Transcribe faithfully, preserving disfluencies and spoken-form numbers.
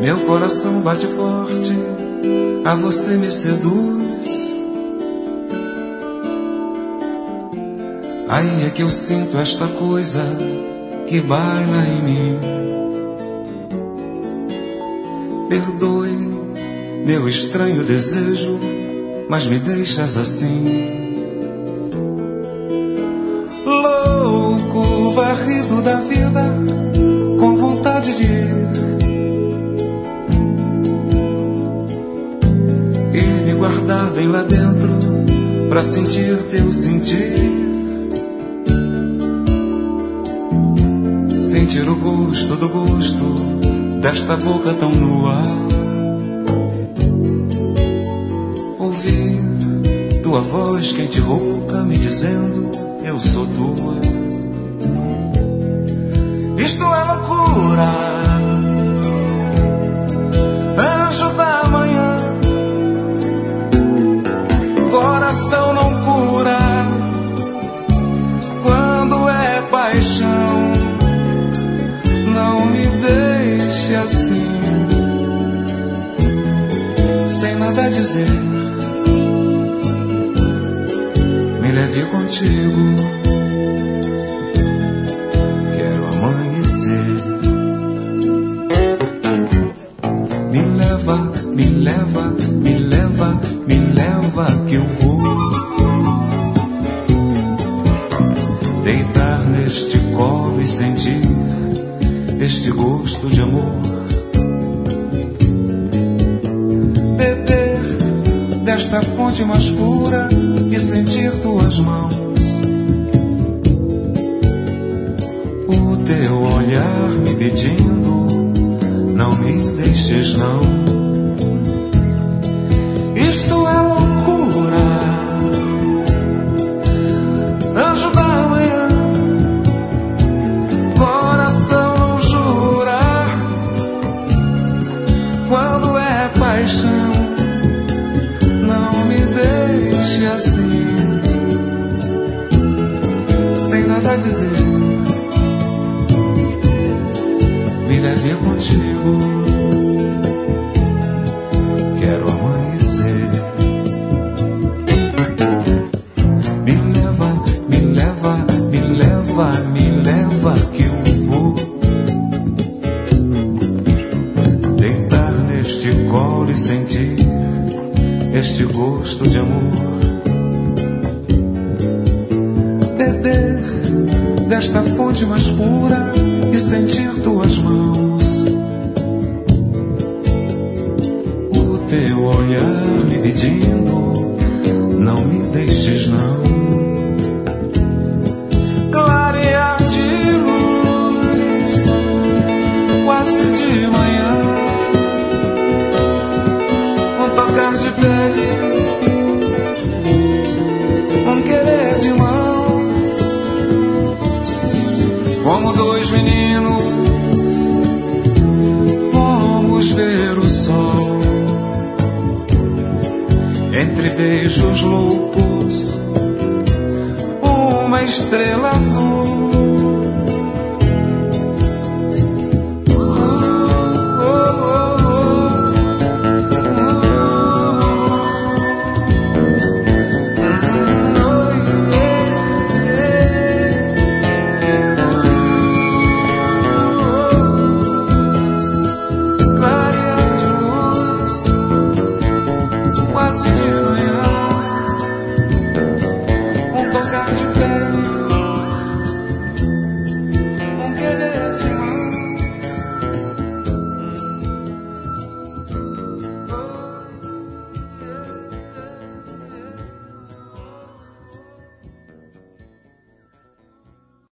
Meu coração bate forte, a você me seduz. Aí é que eu sinto esta coisa que baila em mim. Perdoe meu estranho desejo, mas me deixas assim, louco, varrido da vida, com vontade de ir e me guardar bem lá dentro pra sentir teu sentir, sentir o gosto do gosto desta boca tão nua, ouvir tua voz quente e rouca me dizendo eu sou tua. Isto é loucura, anjo da manhã, coração não cura quando é paixão. Não me deixe assim, sem nada a dizer, me leve contigo, quero amanhecer. Me leva, me leva, me leva, me leva que eu vou deitar neste colo e sentir este gosto de amor, beber desta fonte mais pura e sentir tuas mãos, o teu olhar me pedindo, não me deixes não. Isto é loucura, anjo da manhã, coração não jura quando é paixão. Não me deixe assim, sem nada a dizer, me leve contigo, quero amanhecer. Me leva, me leva, me leva, me leva que eu vou deitar neste colo e sentir este gosto de amor, beber desta fonte mais pura e sentir tuas mãos, o teu olhar me pedindo, não me deixes não. Clarear de luz, quase de manhã, um tocar de pele, um querer de mãos, como dois meninos, fomos ver o sol, entre beijos loucos, uma estrela azul.